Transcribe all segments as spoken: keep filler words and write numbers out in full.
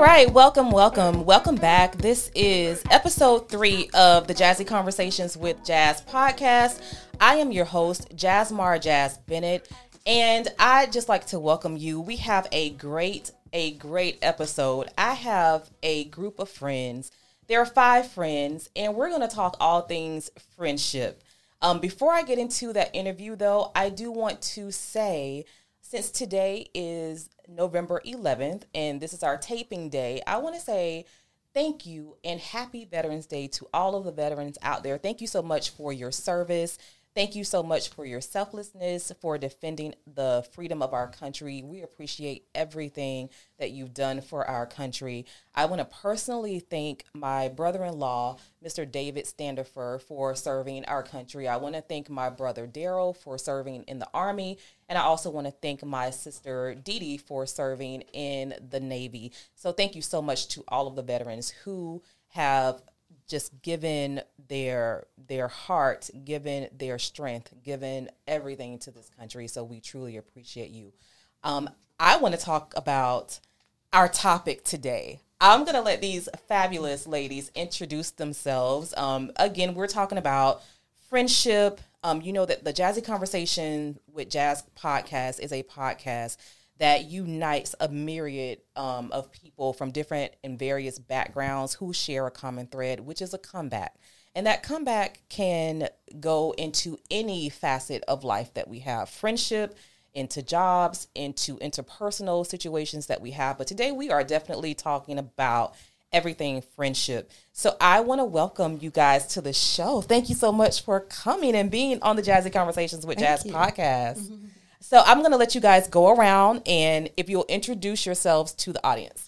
right, welcome, welcome, welcome back. This is episode three of the Jazzy Conversations with Jazz podcast. I am your host, Jazzmar Jazz Bennett, and I'd just like to welcome you. We have a great, a great episode. I have a group of friends. There are five friends, and we're going to talk all things friendship. Um, before I get into that interview, though, I do want to say, since today is November eleventh, and this is our taping day, I want to say thank you and happy Veterans Day to all of the veterans out there. Thank you so much for your service. Thank you so much for your selflessness, for defending the freedom of our country. We appreciate everything that you've done for our country. I want to personally thank my brother-in-law, Mister David Standifer, for serving our country. I want to thank my brother Daryl for serving in the Army. And I also want to thank my sister Dee Dee for serving in the Navy. So thank you so much to all of the veterans who have just given their their heart, given their strength, given everything to this country. So we truly appreciate you. Um, I want to talk about our topic today. I'm going to let these fabulous ladies introduce themselves. Um, again, we're talking about friendship. Um, you know that the Jazzy Conversation with Jazz podcast is a podcast that unites a myriad um, of people from different and various backgrounds who share a common thread, which is a comeback. And that comeback can go into any facet of life that we have, friendship, into jobs, into interpersonal situations that we have. But today we are definitely talking about everything friendship. So I want to welcome you guys to the show. Thank you so much for coming and being on the Jazzy Conversations with Thank Jazz you. podcast. Mm-hmm. So I'm going to let you guys go around, and if you'll introduce yourselves to the audience.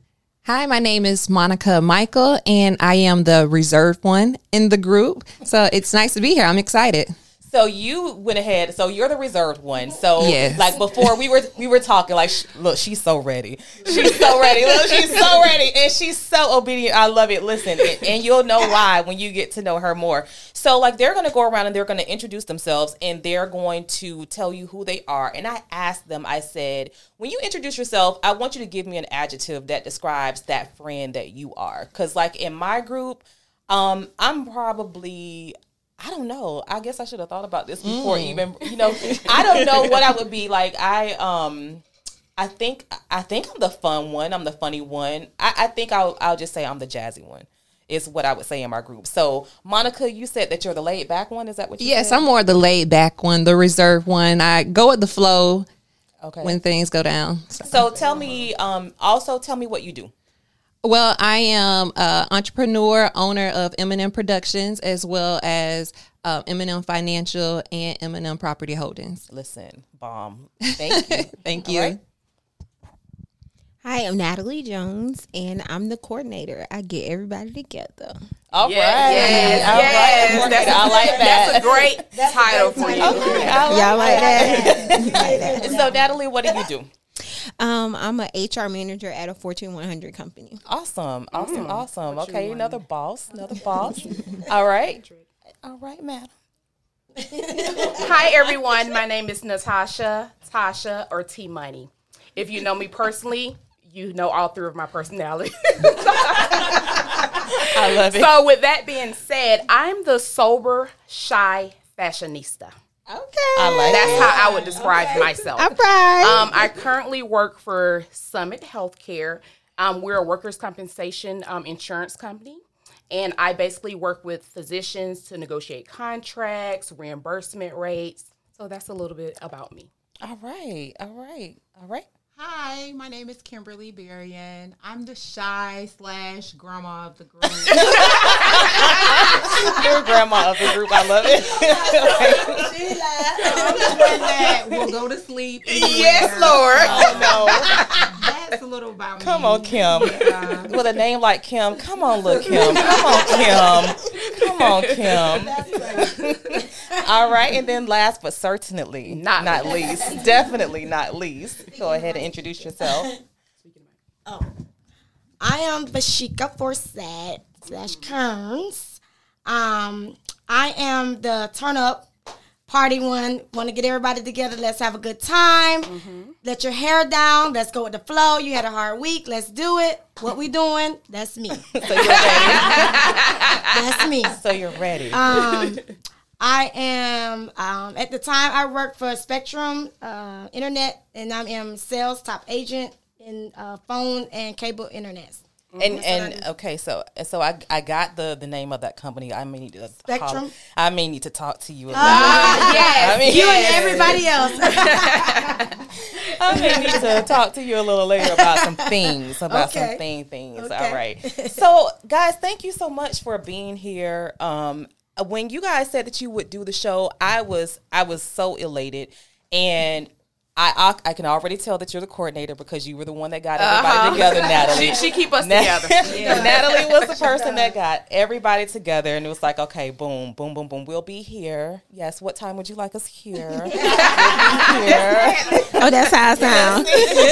Hi, my name is Monica Michael, and I am the reserved one in the group. So it's nice to be here. I'm excited. So you went ahead. So you're the reserved one. So yes. like before we were we were talking like, look, she's so ready. She's so ready. Look, she's so ready. And she's so obedient. I love it. Listen, and, and you'll know why when you get to know her more. So like they're going to go around and they're going to introduce themselves and they're going to tell you who they are. And I asked them, I said, when you introduce yourself, I want you to give me an adjective that describes that friend that you are. Because like in my group, um, I'm probably... I don't know. I guess I should have thought about this before mm. even, you know, I don't know what I would be like. I, um, I think, I think I'm the fun one. I'm the funny one. I, I think I'll, I'll just say I'm the jazzy one is what I would say in my group. So Monica, you said that you're the laid back one. Is that what you yes, said? I'm more the laid back one, the reserved one. I go with the flow okay. when things go down. So, so tell me, um, also tell me what you do. Well, I am an entrepreneur, owner of M and M Productions, as well as uh, M and M Financial and M and M Property Holdings. Listen, bomb. Thank you. Thank you. Right. Hi, I'm Natalie Jones, and I'm the coordinator. I get everybody together. All yes, right. Yes, All yes. right. That's a, I like that. That's a great that's title a great for you. Okay, I like Y'all like that. that? that. So, Natalie, what do you do? Um, I'm an H R manager at a Fortune one hundred company. Awesome, awesome, mm. awesome. What okay, another boss, another boss. All right, all right, madam. Hi, everyone. My name is Natasha, Tasha, or T Money. If you know me personally, you know all three of my personalities. I love it. So, with that being said, I'm the sober, shy fashionista. Okay. I like That's it. how I would describe okay. myself. All right. Um, I currently work for Summit Healthcare. Um, we're a workers' compensation um, insurance company. And I basically work with physicians to negotiate contracts, reimbursement rates. So that's a little bit about me. All right. All right. All right. Hi, my name is Kimberly Berrien. I'm the shy slash grandma of the group. You're grandma of the group. I love it. I'm the one that will go to sleep. Yes, Lord. Oh, no. That's a little about come me. on, Kim. Yeah. With a name like Kim. Come on, look, Kim. Come on, Kim. Come on, Kim. All right. And then last but certainly not, not least, definitely not least, go ahead and introduce yourself. Oh, I am Bashika Forsett slash Kearns. Um, I am the turn up party one. Want to get everybody together. Let's have a good time. Mm-hmm. Let your hair down. Let's go with the flow. You had a hard week. Let's do it. What we doing? That's me. So you're ready. That's me. So you're ready. Um, I am, um, at the time, I worked for Spectrum uh, Internet, and I am sales top agent in uh, phone and cable internet. And and okay, so so I I got the, the name of that company. I may need to Spectrum. Call, I may need to talk to you. A little Uh, bit. yes, I mean, you yes. and everybody else. I may need to talk to you a little later about some things, about Okay. some thing things. Okay. All right. So, guys, thank you so much for being here. Um, when you guys said that you would do the show, I was I was so elated, and I I can already tell that you're the coordinator because you were the one that got everybody Uh-huh. together, Natalie. She, she keep us Na- together. Yeah. Natalie was the person that got everybody together, and it was like, okay, boom, boom, boom, boom. We'll be here. Yes. What time would you like us here? We'll be here. Oh, that's how I sound.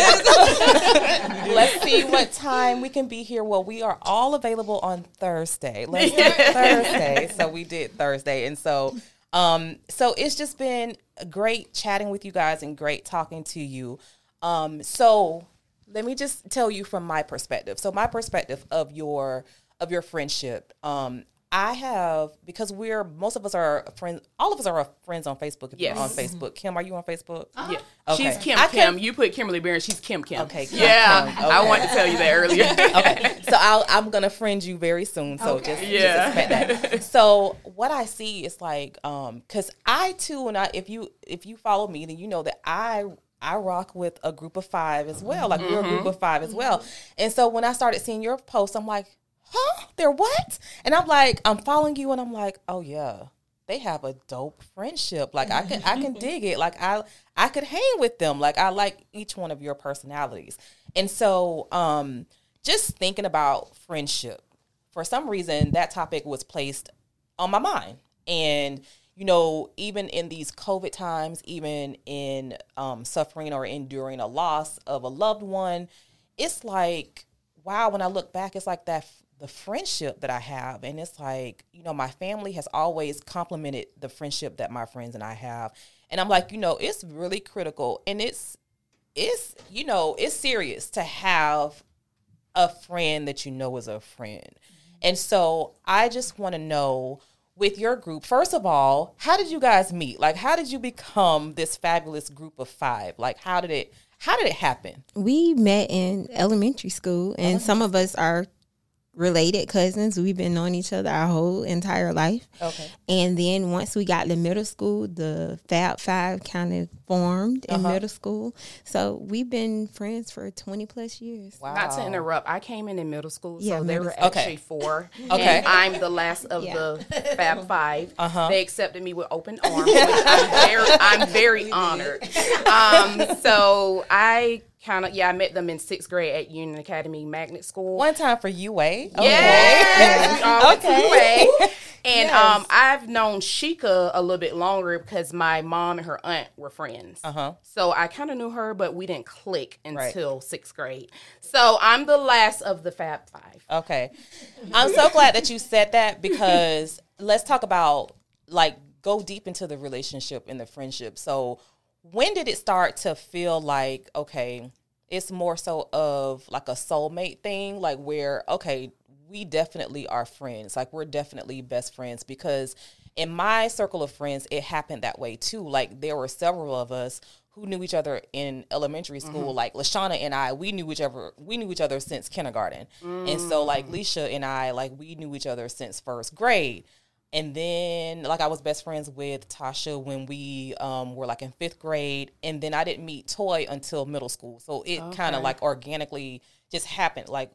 Let's see what time we can be here. Well, we are all available on Thursday. Let's do Thursday. So we did Thursday, and so. Um, so it's just been great chatting with you guys and great talking to you. Um, so let me just tell you from my perspective. So my perspective of your of your friendship. Um, I have, because we're most of us are friends. All of us are friends on Facebook. If Yes. you're on Facebook. Kim, are you on Facebook? Yeah. Okay. She's Kim I Kim. can- You put Kimberly Barron. She's Kim Kim. Okay, Kim Yeah. Kim. I Okay. wanted to tell you that earlier. Okay, so I'll, I'm gonna friend you very soon. So Okay. just, Yeah. just expect that. So what I see is like, um, cause I too, and I, if you if you follow me, then you know that I I rock with a group of five as well. Like we're a group of five as well. And so when I started seeing your posts, I'm like, huh? They're what? And I'm like, I'm following you, and I'm like, oh yeah. They have a dope friendship. Like I can, I can dig it. Like I, I could hang with them. Like I like each one of your personalities. And so, um, just thinking about friendship, for some reason, that topic was placed on my mind. And you know, even in these COVID times, even in um, suffering or enduring a loss of a loved one, it's like, wow. When I look back, it's like that. The friendship that I have, and it's like, you know, my family has always complimented the friendship that my friends and I have, and I'm like, you know, it's really critical, and it's it's you know, it's serious to have a friend that you know is a friend. And so I just want to know, with your group, first of all, how did you guys meet? Like, how did you become this fabulous group of five? Like, how did it how did it happen? We met in elementary school, and some of us are related cousins. We've been knowing each other our whole entire life. Okay. And then once we got to middle school, the Fab Five kind of formed in Uh-huh. middle school. So we've been friends for twenty plus years. Wow. Not to interrupt, I came in in middle school, so Yeah, there middle were school. actually Okay. four. Okay. And I'm the last of Yeah. the Fab Five. Uh-huh. They accepted me with open arms, which I'm very, I'm very honored. Um, so I kind of, yeah, I met them in sixth grade at Union Academy Magnet School. One time for U A. Okay. Yes. We all went to Okay. U A. And um, I've known Sheikah a little bit longer because my mom and her aunt were friends. Uh-huh. So I kind of knew her, but we didn't click Right. until sixth grade. So I'm the last of the Fab Five. Okay. I'm so glad that you said that, because let's talk about, like, go deep into the relationship and the friendship. So when did it start to feel like, okay, it's more so of like a soulmate thing, like where, okay, we definitely are friends. Like we're definitely best friends, because in my circle of friends, it happened that way too. Like there were several of us who knew each other in elementary school. Mm-hmm. Like LaShawna and I, we knew each other, we knew each other since kindergarten. Mm. And so like Leisha and I, like we knew each other since first grade. And then, like, I was best friends with Tasha when we um, were, like, in fifth grade. And then I didn't meet Toy until middle school. So it Okay. kind of, like, organically just happened. Like,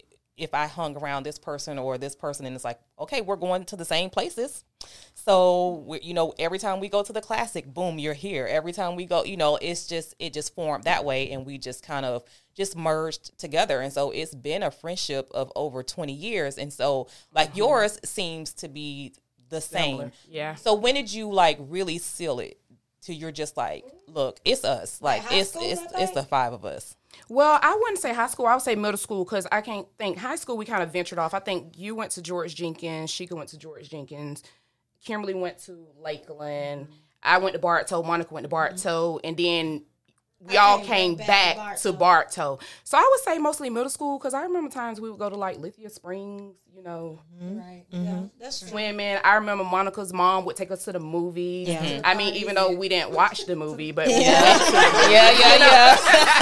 if I hung around this person or this person, and it's like, okay, we're going to the same places. So, we, you know, every time we go to the Classic, boom, you're here. Every time we go, you know, it's just, it just formed that way. And we just kind of just merged together. And so it's been a friendship of over twenty years. And so, like, mm-hmm. yours seems to be the same. Similar. Yeah. So when did you like really seal it to you're just like, look, it's us. Like Like high it's school, it's I it's the think? five of us. Well, I wouldn't say high school. I would say middle school, because I can't think. High school, we kind of ventured off. I think you went to George Jenkins. Sheikah went to George Jenkins. Kimberly went to Lakeland. I went to Bartow, Monica went to Bartow, and then we all came back to Bartow. So I would say mostly middle school, because I remember times we would go to like Lithia Springs, you know, Mm-hmm. Right. Mm-hmm. Yeah, that's true. swimming. I remember Monica's mom would take us to the movies. Yeah. Mm-hmm. I mean, even though we didn't watch the movie, but Yeah, yeah, yeah. yeah.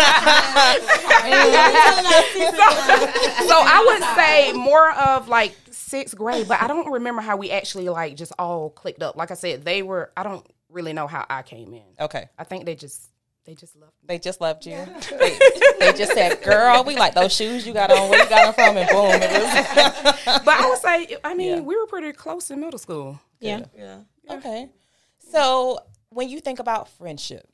so, so I would say more of like sixth grade, but I don't remember how we actually like just all clicked up. Like I said, they were, I don't really know how I came in. Okay. I think they just, they just loved me. They just loved you. They, they just said, girl, we like those shoes you got on. Where you got them from? And boom. It was But I would say, I mean, Yeah. we were pretty close in middle school. Yeah. Yeah. Okay. So when you think about friendship,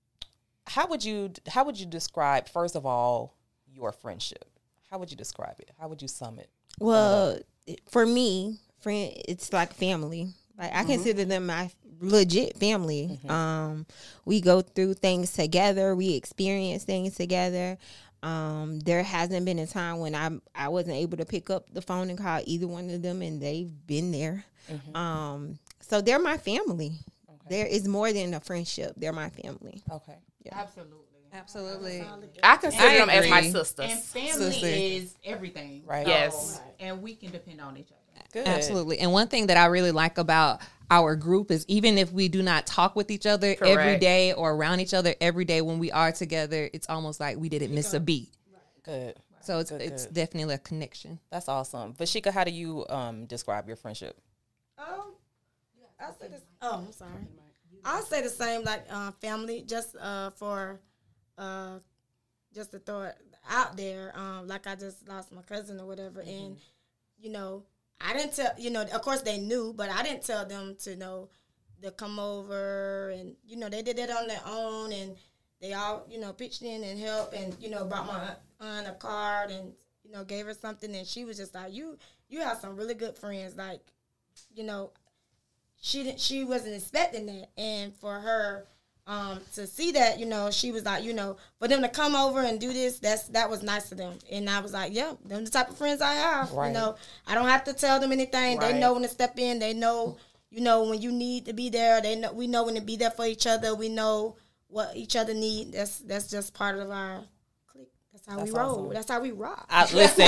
how would you how would you describe, first of all, your friendship? How would you describe it? How would you sum it? Well, for me, friend, it's like family. Like I consider them my legit family. Um, we go through things together. We experience things together. Um, there hasn't been a time when I I wasn't able to pick up the phone and call either one of them, and they've been there. Um, so they're my family. There is more than a friendship. They're my family. Okay. Absolutely. Absolutely. I consider I them as my agree. sisters. And family Sister. is everything. Right. Yes. And we can depend on each other. Good. Absolutely. And one thing that I really like about our group is even if we do not talk with each other every Correct. day or around each other every day, when we are together, it's almost like we didn't miss a beat. Good. So it's Good, it's good. definitely a connection. That's awesome. Vashika, how do you um describe your friendship? Um, I say this. Oh, I'm sorry. I'll say the same, like uh, family, just uh, for uh, just to throw it out there. Um, like I just lost my cousin or whatever, and you know, I didn't tell. You know, of course they knew, but I didn't tell them to know to come over, and you know, they did it on their own, and they all you know pitched in and helped, and you know, brought my aunt a card, and you know, gave her something, and she was just like, you, you have some really good friends, like, you know. She didn't. She wasn't expecting that, and for her um, to see that, you know, she was like, you know, for them to come over and do this, that's that was nice to them. And I was like, yeah, them the type of friends I have. Right. You know, I don't have to tell them anything. Right. They know when to step in. They know, you know, when you need to be there. They know. We know when to be there for each other. We know what each other need. That's that's just part of our clique. That's how That's we roll. awesome. That's how we rock. I, listen.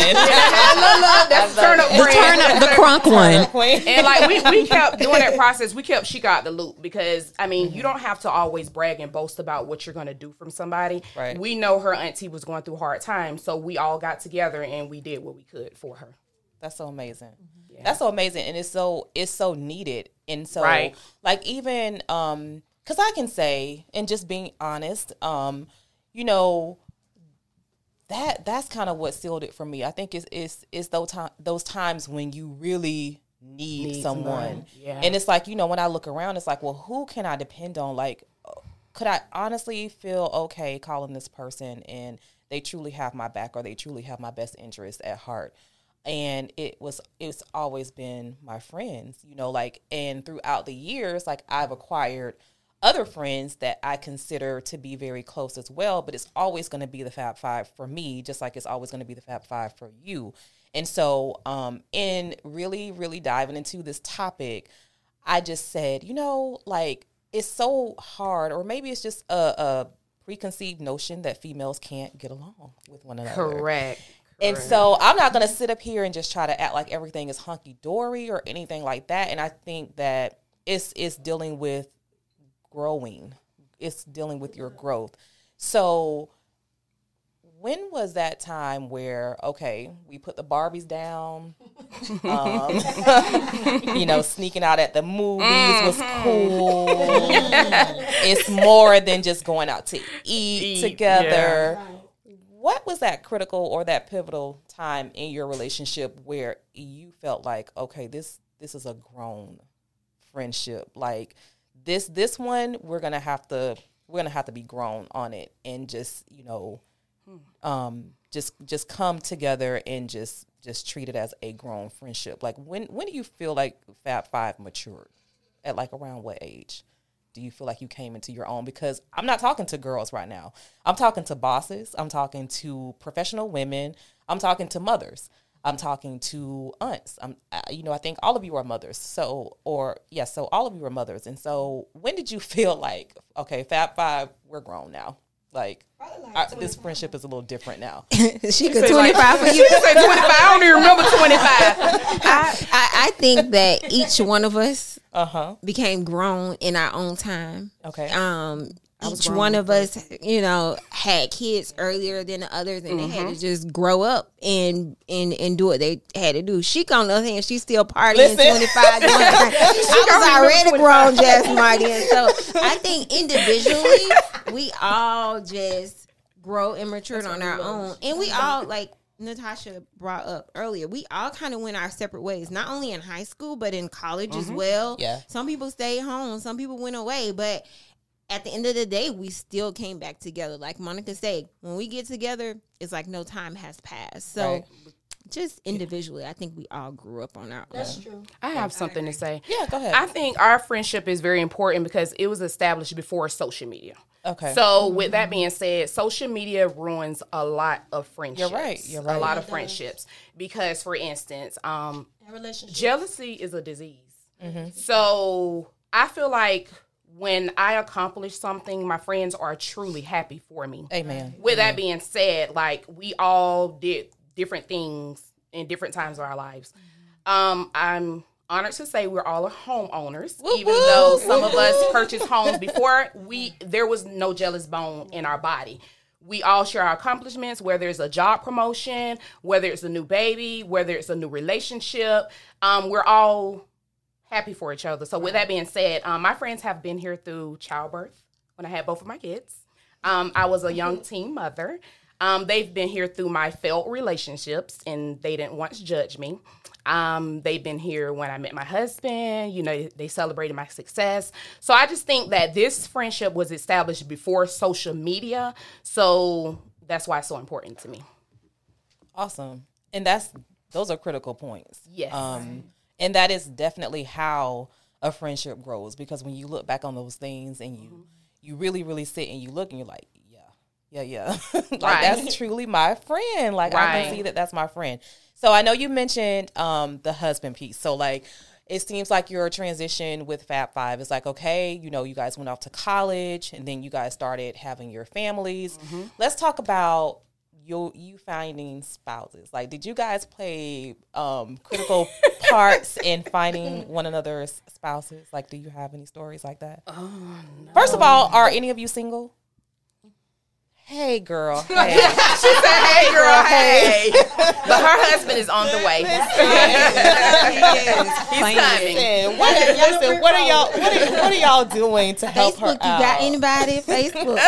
That's turn up The turn up, the crunk one. And like we, we kept doing that process. We kept Sheikah out the loop because I mean you don't have to always brag and boast about what you're gonna do from somebody. Right. We know her auntie was going through hard times, so we all got together and we did what we could for her. That's so amazing. That's so amazing, and it's so it's so needed, and so Right. like even um, because I can say, and just being honest, um, you know, that that's kind of what sealed it for me. I think it's it's it's those time those times when you really need, Need someone, someone. Yeah. and it's like, you know, when I look around, it's like, well, who can I depend on? Like, could I honestly feel okay calling this person and they truly have my back or they truly have my best interest at heart? And it was, it's always been my friends, you know, like, and throughout the years, like I've acquired other friends that I consider to be very close as well, but it's always going to be the Fab Five for me, just like it's always going to be the Fab Five for you. And so, um, in really, really diving into this topic, I just said, you know, like, it's so hard, or maybe it's just a, a preconceived notion that females can't get along with one another. Correct. And so I'm not going to sit up here and just try to act like everything is hunky-dory or anything like that. And I think that it's it's dealing with growing. It's dealing with your growth. So when was that time where, okay, we put the Barbies down, um, you know, sneaking out at the movies was cool. It's more than just going out to eat, Eat, together. What was that critical or that pivotal time in your relationship where you felt like, okay, this this is a grown friendship? Like this this one, we're gonna have to we're gonna have to be grown on it and just, you know, um, just just come together and just just treat it as a grown friendship. Like when when do you feel like Fab Five matured? At like around what age? Do you feel like you came into your own? Because I'm not talking to girls right now. I'm talking to bosses. I'm talking to professional women. I'm talking to mothers. I'm talking to aunts. I'm, uh, you know, I think all of you are mothers. So, or yes, yeah, so all of you are mothers. And so, when did you feel like, okay, Fab Five, we're grown now? Like, like our, this friendship is a little different now. She could twenty-five for you. She said twenty-five. I don't even remember twenty-five. I, I, I think that each one of us uh-huh. became grown in our own time. Okay. Um, each one of us, you know, had kids earlier than the others, and mm-hmm. they had to just grow up and and and do what they had to do. She, on the other hand, she's still partying. Listen. twenty-five. Doing I was already grown, Jazz Martin. So I think individually, we all just grow and mature on our own, and we all, like Natasha brought up earlier, we all kind of went our separate ways, not only in high school but in college mm-hmm. as well. Yeah, some people stayed home, some people went away, but at the end of the day, we still came back together. Like Monica said, when we get together, it's like no time has passed. So right. just individually, I think we all grew up on our own. That's true. I have something to say. Yeah, go ahead. I think our friendship is very important because it was established before social media. Okay. So with that being said, social media ruins a lot of friendships. You're right. You're right. A lot of friendships. Because, for instance, um, jealousy is a disease. Mm-hmm. So I feel like when I accomplish something, my friends are truly happy for me. Amen. With Amen. that being said, like, we all did different things in different times of our lives. Mm-hmm. Um, I'm honored to say we're all homeowners, woo, even woo, though some woo, of us woo. purchased homes before. We there was no jealous bone in our body. We all share our accomplishments, whether it's a job promotion, whether it's a new baby, whether it's a new relationship. Um, we're all happy for each other. So with that being said, um, my friends have been here through childbirth when I had both of my kids. Um, I was a young teen mother. Um, they've been here through my failed relationships, and they didn't once judge me. Um, they've been here when I met my husband. You know, they celebrated my success. So I just think that this friendship was established before social media. So that's why it's so important to me. Awesome. And that's those are critical points. Yes. Um, and that is definitely how a friendship grows, because when you look back on those things and you, mm-hmm. you really, really sit and you look and you're like, yeah, yeah. like right. That's truly my friend. Like right. I can see that that's my friend. So I know you mentioned um, the husband piece. So like, it seems like your transition with Fab Five is like, okay, you know, you guys went off to college and then you guys started having your families. Mm-hmm. Let's talk about you you finding spouses. Like, did you guys play um, critical parts in finding one another's spouses? Like, do you have any stories like that? Oh, no. First of all, are any of you single? Hey, girl. Hey. She said, hey, girl, hey. But her husband is on the way. He is. He's coming. Listen, what, listen, what are y'all what are, what are y'all doing to help Facebook, her out? You got anybody? Facebook.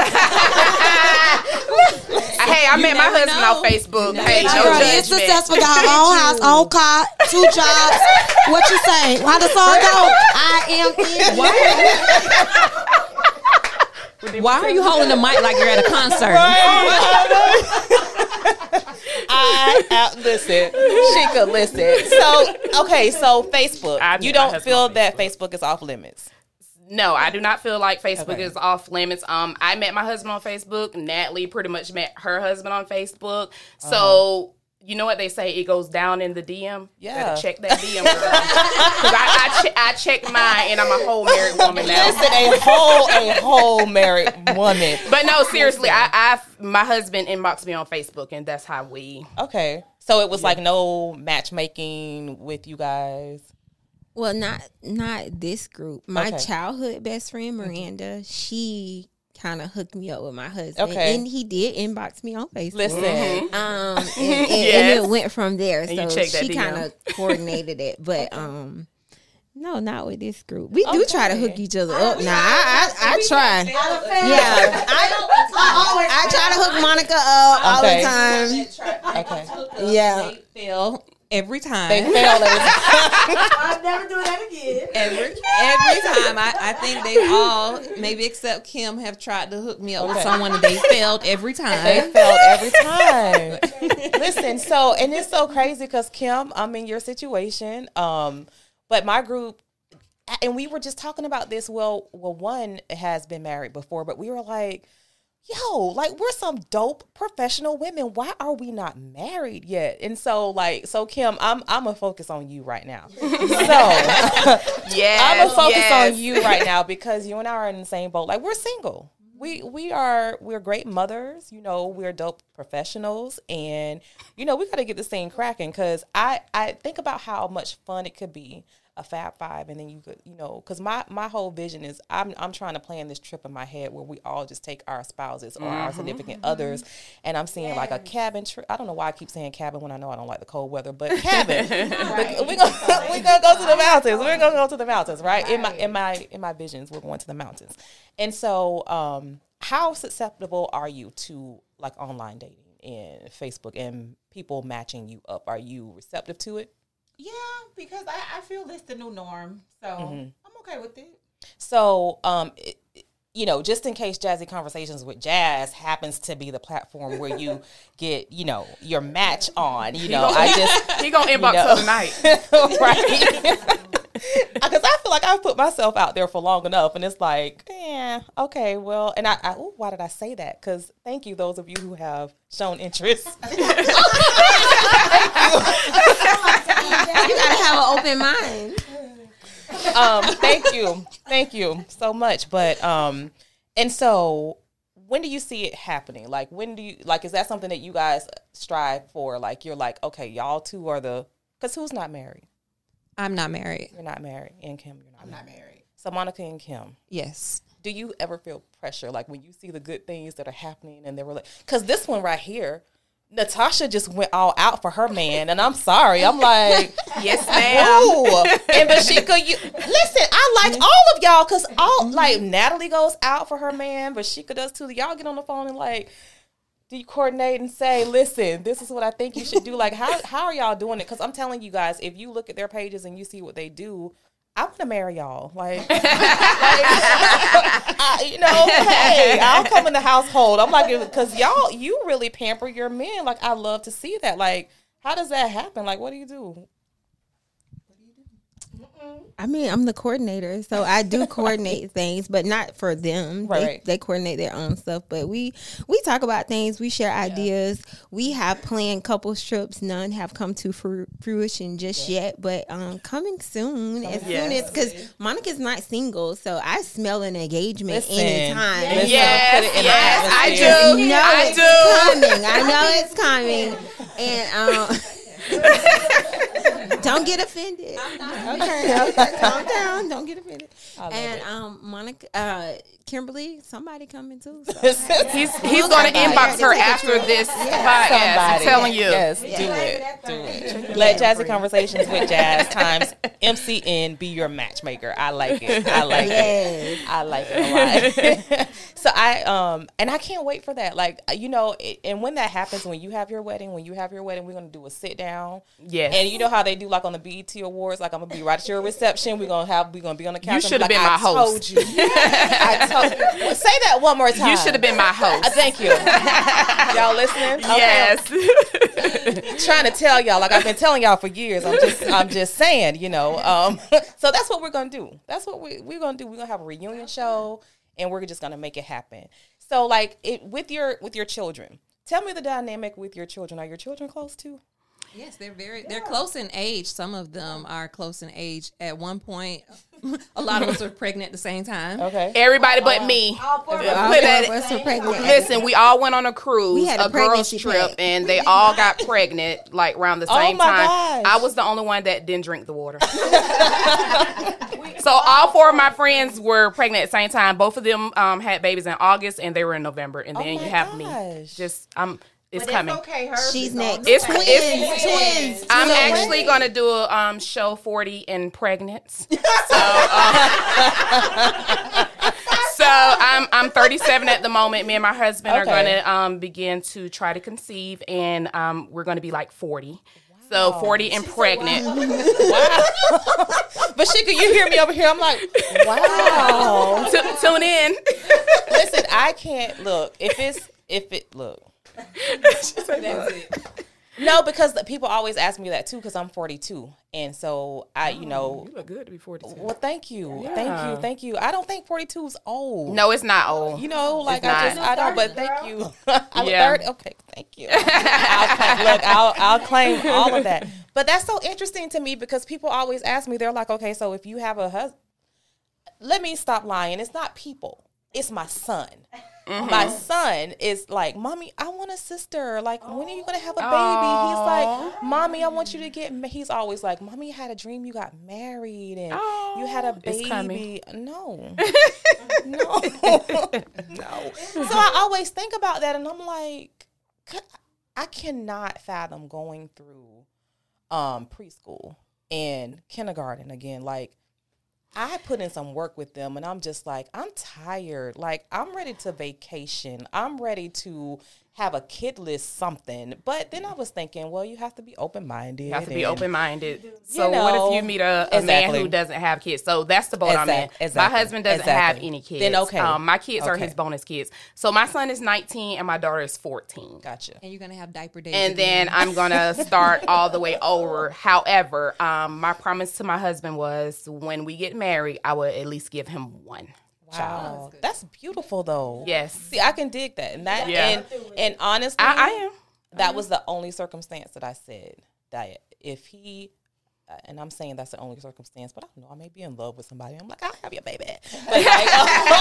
Hey, I you met my husband know. on Facebook. You hey, no girl, judgment. He's successful, got her own house, own car, two jobs. What you say? How the song go? I am in. What? Why are you holding the mic like you're at a concert? Right. I uh, listen. She could listen. So okay, so Facebook. You don't feel that Facebook is off limits? No, I do not feel like Facebook okay. is off limits. Um, I met my husband on Facebook. Natalie pretty much met her husband on Facebook. So. Uh-huh. You know what they say? It goes down in the D M. Yeah. Better check that D M, girl. Because I, I, che- I checked mine, and I'm a whole married woman now. Listen, a whole, a whole married woman. But no, seriously, I, I, my husband inboxed me on Facebook, and that's how we. Okay, so it was yeah. like no matchmaking with you guys. Well, not not this group. My okay. childhood best friend Miranda, mm-hmm. she kind of hooked me up with my husband, okay. and he did inbox me on Facebook. Listen, mm-hmm. um, and, and, yes. and it went from there. And so she kind of coordinated it, but um, no, not with this group. We okay. do try to hook each other up. Now, nah, I, I, I try. Yeah, I, I, I try to hook Monica up okay. all the time. Okay, yeah. Fail every time. They fail every time. I'll never do that again. Every every time, I, I think they all, maybe except Kim, have tried to hook me up okay. with someone, and they failed every time. They failed every time. Listen, so and it's so crazy because Kim, I'm in your situation, um, but my group, and we were just talking about this. Well, well, one has been married before, but we were like, yo, like we're some dope professional women. Why are we not married yet? And so like, so Kim, I'm I'm gonna focus on you right now. So yes, I'm gonna focus yes. on you right now because you and I are in the same boat. Like we're single. We we are we're great mothers. You know, we're dope professionals, and you know we got to get this thing cracking. Because I I think about how much fun it could be. A Fab Five, and then you could, you know, because my my whole vision is I'm I'm trying to plan this trip in my head where we all just take our spouses or mm-hmm. our significant mm-hmm. others, and I'm seeing yes. like a cabin trip. I don't know why I keep saying cabin when I know I don't like the cold weather, but cabin. Right. We're gonna we gonna go to the mountains. We're gonna go to the mountains, right? right? In my in my in my visions, we're going to the mountains, and so um, how susceptible are you to like online dating and Facebook and people matching you up? Are you receptive to it? Yeah, because I, I feel it's the new norm, so mm-hmm. I'm okay with it. So, um, it, you know, just in case Jazzy Conversations with Jazz happens to be the platform where you get, you know, your match on, you know, I just... He gonna inbox you know, her tonight. Right? Because I feel like I've put myself out there for long enough, and it's like, yeah, okay, well, and I, I ooh, why did I say that? Because thank you, those of you who have shown interest. Thank you. You gotta have an open mind. Um, thank you, thank you so much. But um, and so, when do you see it happening? Like, when do you like? Is that something that you guys strive for? Like, you're like, okay, y'all two are the. Because who's not married? I'm not married. You're not married. And Kim, you're not I'm married. not married. So Monica and Kim. Yes. Do you ever feel pressure? Like when you see the good things that are happening and they were like, because this one right here, Natasha just went all out for her man. And I'm sorry. I'm like, yes, ma'am. And Bashika, you listen, I like all of y'all because all like Natalie goes out for her man. Bashika does too. Y'all get on the phone and like, do you coordinate and say, listen, this is what I think you should do? Like, how how are y'all doing it? Because I'm telling you guys, if you look at their pages and you see what they do, I want to marry y'all. Like, like I, you know, hey, I'll come in the household. I'm like, because y'all, you really pamper your men. Like, I love to see that. Like, how does that happen? Like, what do you do? I mean, I'm the coordinator, so I do coordinate things, but not for them. Right. They, they coordinate their own stuff, but we we talk about things. We share ideas. Yeah. We have planned couples trips. None have come to fru- fruition just yeah. yet, but um, coming soon. As yes. soon as because Monica's not single, so I smell an engagement Listen, anytime. Listen, yes, put it in yes, the I do. know I it's do. coming. I know it's coming, and um. Don't get offended. Okay, okay, calm down. Don't get offended. And um, Monica, uh, Kimberly, somebody coming too. So. he's he's going to inbox her after this podcast. I'm telling you. Yes, yeah. do it. Do it. Let Jazzy Conversations with Jazz times M C N be your matchmaker. I like it. I like yes. it. I like it a lot. So I um and I can't wait for that. Like you know, it, and when that happens, when you have your wedding, when you have your wedding, we're gonna do a sit down. Yes. And you know how they do like on the B E T Awards, like I'm gonna be right at your reception. We're gonna have we're gonna be on the couch. You should have like, been my I host. Told you. I told you. Well, say that one more time. You should have been my host. Uh, thank you. Y'all listening? Okay. Yes. Trying to tell y'all, like I've been telling y'all for years. I'm just I'm just saying, you know. Um, so that's what we're gonna do. That's what we we're gonna do. We're gonna have a reunion show, and we're just gonna make it happen. So like it with your with your children. Tell me the dynamic with your children. Are your children close too? Yes, they're very, they're close in age. Some of them are close in age. At one point, a lot of us were pregnant at the same time. Okay. Everybody but me. All four of us were pregnant. Listen, we all went on a cruise, We had a a girls pregnancy trip, pack. and they all got pregnant like around the Oh same my time. gosh. I was the only one that didn't drink the water. So all four of my friends were pregnant at the same time. Both of them um, had babies in August, and they were in November. And Oh then my you have me. gosh. Just um, it's But coming. It's okay. Hers She's is next. on the It's way. it's Twins. I'm Twins. actually going to do a um, show forty and pregnant. So, uh, so I'm I'm thirty-seven at the moment. Me and my husband are Okay. going to um, begin to try to conceive, and um, we're going to be like forty. So forty and pregnant. Wow. But Shika, you hear me over here. I'm like, wow. T- tune in. Listen, I can't look. If it's if it look. That's it. No, because people always ask me that too. Because I'm forty-two, and so I, you know, You look good to be forty-two. well, thank you, Yeah. thank you, thank you. I don't think forty-two is old. No, it's not old. You know, like It's I not. just, I don't, but thank you. I'm Yeah. thirty. Okay, thank you. I'll claim, look, I'll, I'll claim all of that. But that's so interesting to me because people always ask me, they're like, okay, so if you have a husband, let me stop lying. It's not people. It's my son. Mm-hmm. My son is like, Mommy, I want a sister. Like, when are you going to have a baby? He's like, Mommy, I want you to get, ma-. He's always like, Mommy, I had a dream you got married and you had a It's baby. No. no. no. So I always think about that and I'm like, I cannot fathom going through um, preschool and kindergarten again. Like, I put in some work with them and I'm just like, I'm tired. Like, I'm ready to vacation. I'm ready to have a kidless something. But then I was thinking, well, you have to be open-minded. You have to be and- open-minded. So know, what if you meet a, a man exactly. who doesn't have kids? So that's the boat I'm in. Exact- exactly. My husband doesn't Exactly. have any kids. Then okay. Um, my kids are Okay. his bonus kids. So my son is nineteen and my daughter is fourteen. Gotcha. And you're gonna have diaper days. And again. then I'm going to start all the way over. However, um, my promise to my husband was when we get married, I would at least give him one. Wow. That's beautiful, though. Yes. See, I can dig that. And that, Yeah. and, and honestly, I, I am. that was the only circumstance that I said that if he, uh, and I'm saying that's the only circumstance, but I don't know, I may be in love with somebody. I'm like, I'll have your baby. But like,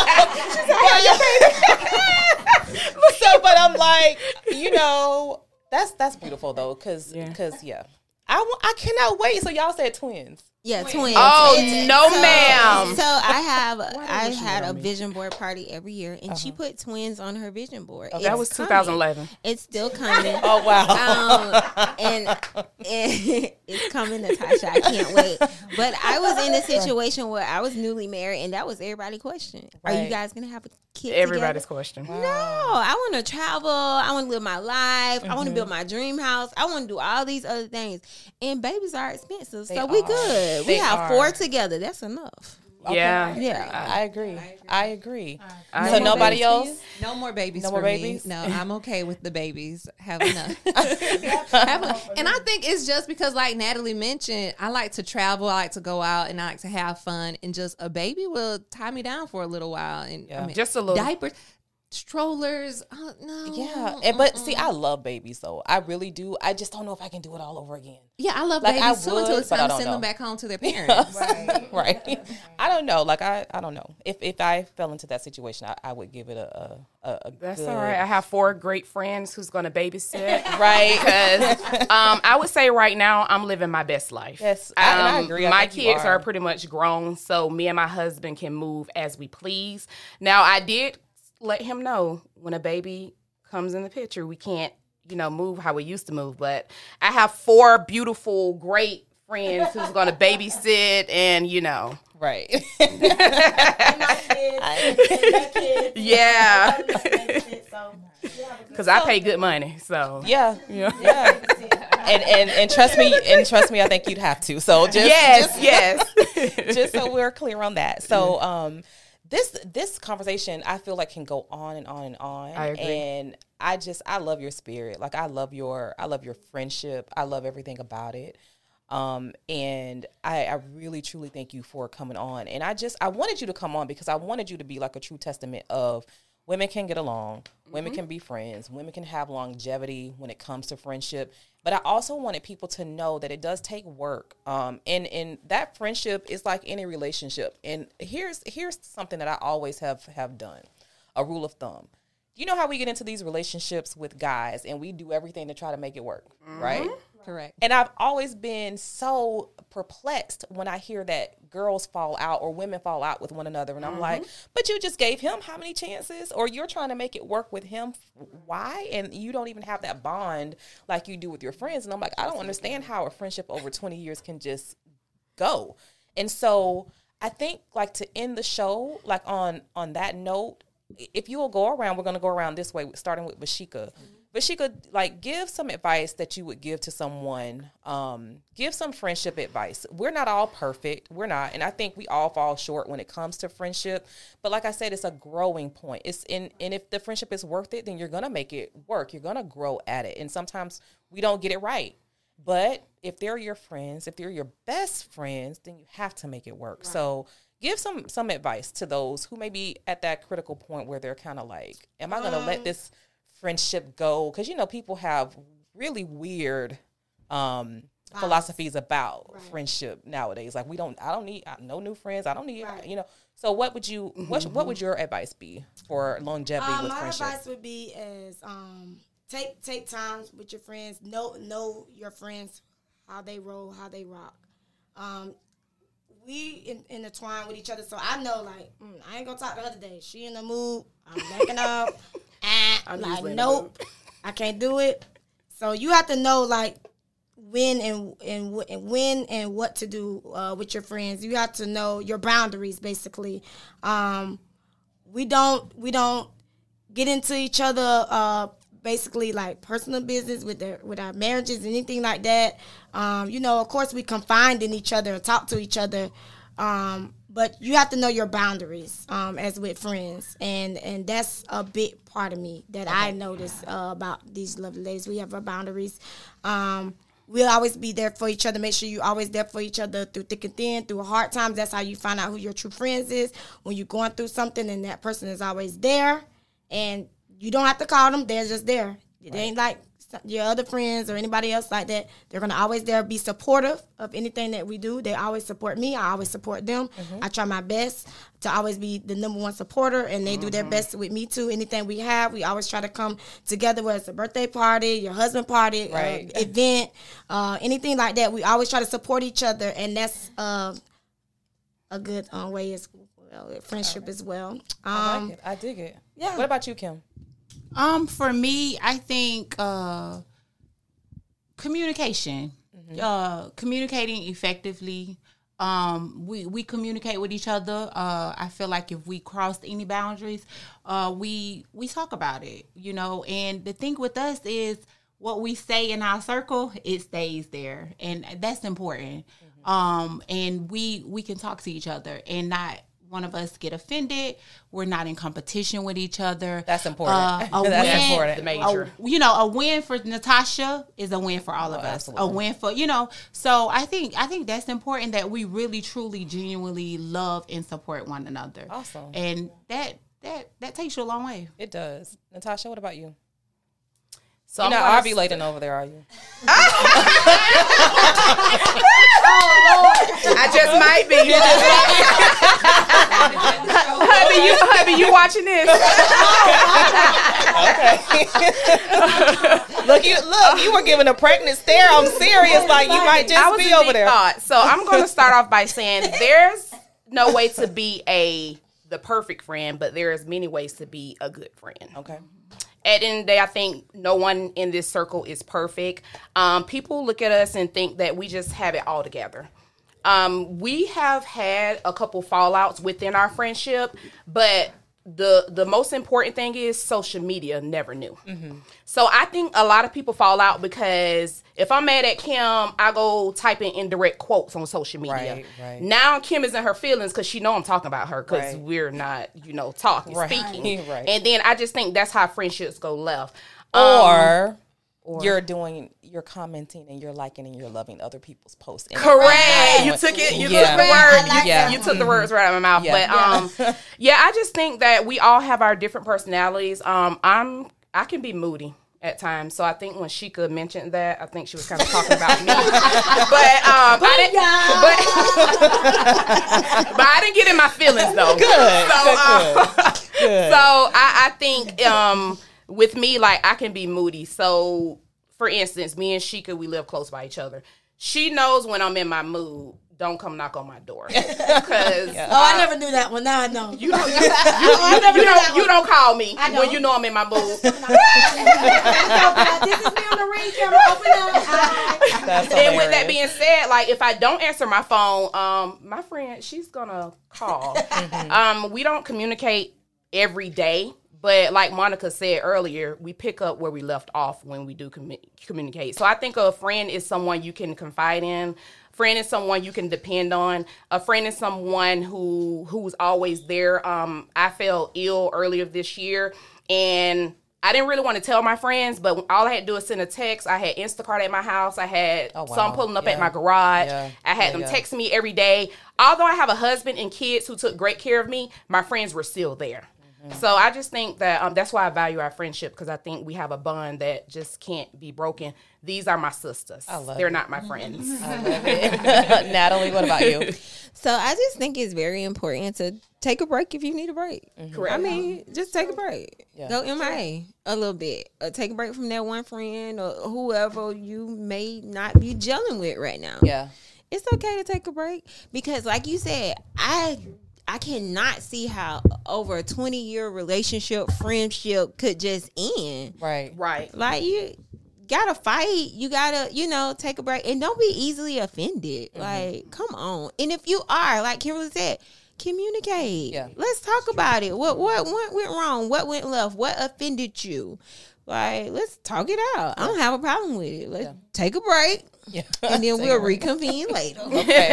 so, but I'm like, you know, that's that's beautiful though, cause, Yeah. cause yeah, I, wa- I cannot wait. So y'all said twins. Yeah, twins. Oh, It's- no, so, ma'am. So I have, I you had on a me? vision board party every year, and she put twins on her vision board. That It's was coming. twenty eleven. It's still coming. Oh wow. um, and, and it's coming, Natasha. I can't wait. But I was in a situation where I was newly married, and that was everybody's question. Are you Right. guys gonna have a kid? Everybody's together? question. No, I want to travel. I want to live my life. I want Mm-hmm. to build my dream house. I want to do all these other things. And babies are expensive, They so we are. good. They we have are. four together. That's enough. Yeah. Yeah. I agree. I agree. I So am. nobody babies else? for you? No more babies. No for more me. babies? No, I'm okay with the babies. Have enough. Have enough. And I think it's just because, like Natalie mentioned, I like to travel, I like to go out, and I like to have fun. And just a baby will tie me down for a little while. And Yeah. I mean, Just a little. diapers, strollers. Oh, no. Yeah, and, but see, I love babies though. I really do. I just don't know if I can do it all over again. Yeah, I love Like, I babies too until would, it's but I time to don't send them know. back home to their parents. Right. I don't know. Like I, I don't know. If if I fell into that situation, I, I would give it a a, a That's good, all right. I have four great friends who's going to babysit. Right. Because um, I would say right now I'm living my best life. Yes, I- and I Um, agree. I my think you kids are. are pretty much grown, so me and my husband can move as we please. Now, I did let him know when a baby comes in the picture, we can't, you know, move how we used to move. But I have four beautiful, great friends who's going to babysit, and you know, Right. yeah, because I pay good money. So yeah. yeah. Yeah. And, and and trust me, and trust me, I think you'd have to. So just yes, just, yes. just so we're clear on that. So um this this conversation I feel like can go on and on and on. I agree. And I just I love your spirit. Like I love your I love your friendship. I love everything about it. Um and I, I really truly thank you for coming on. And I just I wanted you to come on because I wanted you to be like a true testament of women can get along, women can be friends, women can have longevity when it comes to friendship. But I also wanted people to know that it does take work. Um, and, and that friendship is like any relationship. And here's here's something that I always have, have done, a rule of thumb. You know how we get into these relationships with guys and we do everything to try to make it work, right? Correct. And I've always been so perplexed when I hear that girls fall out or women fall out with one another. And I'm like, but you just gave him how many chances? Or you're trying to make it work with him. Why? And you don't even have that bond like you do with your friends. And I'm like, I don't understand how a friendship over twenty years can just go. And so I think like to end the show, like on, on that note, if you will go around, we're going to go around this way, starting with Bashika. but she could like give some advice that you would give to someone. Um, give some friendship advice. We're not all perfect. We're not. And I think we all fall short when it comes to friendship. But like I said, it's a growing point. It's in, and if the friendship is worth it, then you're going to make it work. You're going to grow at it. And sometimes we don't get it right. But if they're your friends, if they're your best friends, then you have to make it work. Right. So give some some advice to those who may be at that critical point where they're kind of like, am I going to um, let this friendship go? Because, you know, people have really weird um, philosophies about right. friendship nowadays. Like, we don't, I don't need, I, no new friends. I don't need, right. you know. So what would you, mm-hmm. what, what would your advice be for longevity um, with my friendship? My advice would be is um, take take time with your friends. Know know your friends, how they roll, how they rock. Um, we in, intertwine with each other, so I know, like, mm, I ain't gonna talk to her today. She in the mood. I'm backing up. And I'm like, nope, I can't do it. So you have to know, like, when and and, and when and what to do uh, with your friends. You have to know your boundaries, basically. Um, we don't we don't get into each other. Uh, basically, like personal business with their with our marriages, anything like that. Um, you know, of course, we confide in each other, talk to each other. Um, but you have to know your boundaries um, as with friends, and and that's a big part of me that okay. I notice uh, about these lovely ladies. We have our boundaries. Um, we'll always be there for each other. Make sure you're always there for each other through thick and thin, through hard times. That's how you find out who your true friends is, when you're going through something and that person is always there, and you don't have to call them. They're just there. It right. ain't like your other friends or anybody else like that. They're going to always there be supportive of anything that we do. They always support me. I always support them. Mm-hmm. I try my best to always be the number one supporter, and they mm-hmm. do their best with me too. Anything we have, we always try to come together, whether it's a birthday party, your husband party, right. uh, event, uh, anything like that. We always try to support each other, and that's uh, a good uh, way as well, friendship right. as well. Um, I like it. I dig it. Yeah. What about you, Kim? Um, for me, I think uh, communication, mm-hmm. uh, communicating effectively. Um, we we communicate with each other. Uh, I feel like if we crossed any boundaries, uh, we we talk about it. You know, and the thing with us is what we say in our circle, it stays there, and that's important. Mm-hmm. Um, and we we can talk to each other and not one of us get offended. We're not in competition with each other. That's important. Uh, That's win, important. The major. A, you know, a win for Natasha is a win for all of oh, us. Absolutely. A win for, you know, so I think I think that's important, that we really, truly, genuinely love and support one another. Awesome. And that that that takes you a long way. It does. Natasha, what about you? So You're I'm not ovulating over there, are you? Oh, Lord. I just might be. Hubby, you, hubby, you watching this? Okay. look, you look. You were giving a pregnant stare. I'm serious. Like, you might just be over there. Thought. So I'm going to start off by saying there's no way to be a the perfect friend, but there is many ways to be a good friend. Okay. At the end of the day, I think no one in this circle is perfect. Um, people look at us and think that we just have it all together. Um, we have had a couple fallouts within our friendship, but the the most important thing is social media never knew. Mm-hmm. So I think a lot of people fall out because if I'm mad at Kim, I go type in indirect quotes on social media. Right, right. Now Kim is in her feelings because she know I'm talking about her because right. we're not, you know, talking, right. speaking. Right. And then I just think that's how friendships go left. Or... Um, Or you're doing, you're commenting and you're liking and you're loving other people's posts. Correct. Right. You took it. You yeah. took the word. Like you, yeah. you took the words right out of my mouth. Yeah. But um, yeah, I just think that we all have our different personalities. Um, I'm I can be moody at times, so I think when Sheikah mentioned that, I think she was kind of talking about me. but um, I didn't. But, but I didn't get in my feelings though. Good. So, good, um, good. Good. So I, I think um. With me, like, I can be moody. So, for instance, me and Sheikah, we live close by each other. She knows when I'm in my mood. Don't come knock on my door. Because yeah. Oh, I never knew that one. Now I know. You don't. You, you, you, you, you don't. You don't call me when you know I'm in my mood. This is me on the ring camera. Open up. And with that being said, like, if I don't answer my phone, um, my friend, she's gonna call. Mm-hmm. Um, we don't communicate every day. But like Monica said earlier, we pick up where we left off when we do commu- communicate. So I think a friend is someone you can confide in. Friend is someone you can depend on. A friend is someone who who's always there. Um, I fell ill earlier this year, and I didn't really want to tell my friends, but all I had to do was send a text. I had Instacart at my house. I had Oh, wow. some pulling up Yeah. at my garage. Yeah. I had Yeah, them yeah. text me every day. Although I have a husband and kids who took great care of me, my friends were still there. Mm-hmm. So I just think that um, that's why I value our friendship, because I think we have a bond that just can't be broken. These are my sisters. I love They're it. not my friends. Natalie, what about you? So I just think it's very important to take a break if you need a break. Correct. I mean, just take a break. Yeah. Go M I A a little bit. Or take a break from that one friend or whoever you may not be gelling with right now. Yeah. It's okay to take a break because, like you said, I I cannot see how over a twenty year relationship, friendship could just end. Right. Right. Like you gotta fight. You gotta, you know, take a break and don't be easily offended. Mm-hmm. Like, come on. And if you are, like Kimberly said, communicate. Yeah. Let's talk about it. What what what went wrong? What went left? What offended you? Like, let's talk it out. I don't have a problem with it. Let's Yeah. take a break. Yeah. And then Take we'll a break. reconvene later. Okay.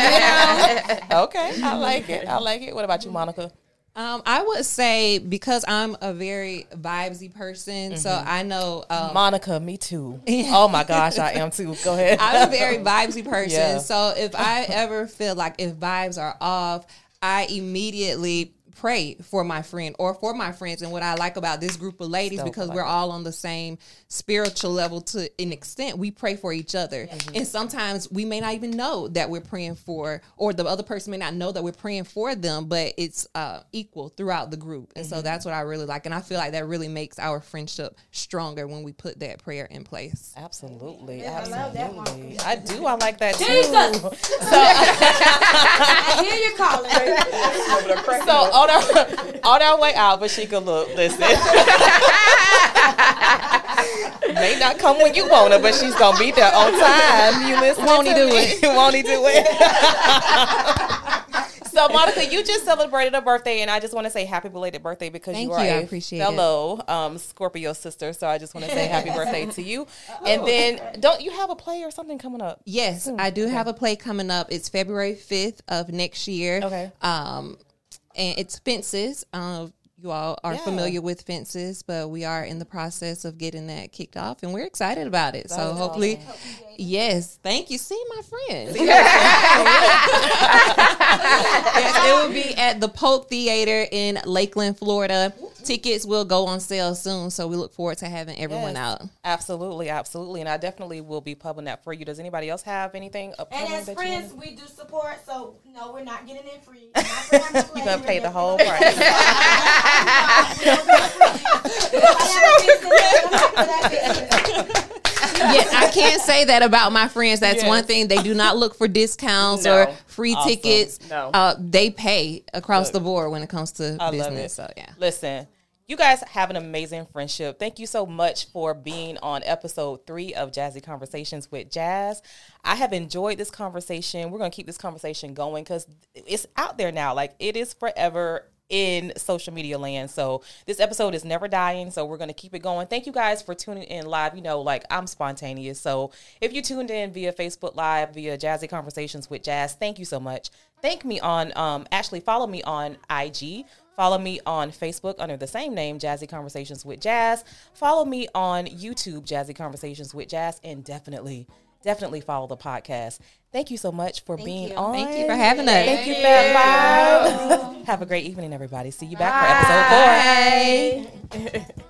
I like it. Okay. I like it. I like it. What about you, Monica? Um, I would say because I'm a very vibesy person, so I know um, Monica, me too. Oh my gosh, I am too. Go ahead. I'm a very vibesy person. Yeah. So if I ever feel like if vibes are off, I immediately pray for my friend or for my friends. And what I like about this group of ladies, Dope, because I like we're it. all on the same spiritual level to an extent, we pray for each other. And sometimes we may not even know that we're praying for, or the other person may not know that we're praying for them, but it's uh, equal throughout the group. And so that's what I really like. And I feel like that really makes our friendship stronger when we put that prayer in place. Absolutely. I love that one. Absolutely. I do. I like that too. Jesus. So, I hear you calling. so on our on our way out, but she could look. Listen, may not come when you want her, but she's gonna be there on time. You listen? Won't he to do me? it? Won't he do it? So, Monica, you just celebrated a birthday, and I just want to say happy belated birthday because Thank you are you. I a appreciate it. fellow um, Scorpio sister. So I just want to say happy birthday to you. And then, don't you have a play or something coming up? Yes, I do have a play coming up. It's February fifth of next year. Okay. Um, and it's Fences. Um, you all are Yeah. familiar with Fences, but we are in the process of getting that kicked off, and we're excited about it. So is hopefully, yes. Thank you. See, my friend. Yes, it will be at the Polk Theater in Lakeland, Florida. Tickets will go on sale soon, so we look forward to having everyone Yes. out. Absolutely, absolutely. And I definitely will be pubbing that for you. Does anybody else have anything upcoming And as that you friends, wanna- we do support, so no, we're not getting it free. You're going to pay the whole price. Yes, I can't say that about my friends. That's Yes. one thing. They do not look for discounts No. or free Awesome. tickets. No. Uh, they pay across Look. the board when it comes to I love business. it. So yeah. Listen, you guys have an amazing friendship. Thank you so much for being on episode three of Jazzy Conversations with Jazz. I have enjoyed this conversation. We're going to keep this conversation going because it's out there now. Like, it is forever in social media land. So this episode is never dying. So we're going to keep it going. Thank you guys for tuning in live. You know, like, I'm spontaneous. So if you tuned in via Facebook Live, via Jazzy Conversations with Jazz, thank you so much. Thank me on, um, actually follow me on I G. Follow me on Facebook under the same name, Jazzy Conversations with Jazz. Follow me on YouTube, Jazzy Conversations with Jazz. And definitely, definitely follow the podcast. Thank you so much for being you. on. Thank you for having us. Thank you, Fat Five. Have a great evening, everybody. See you back for episode four. Bye.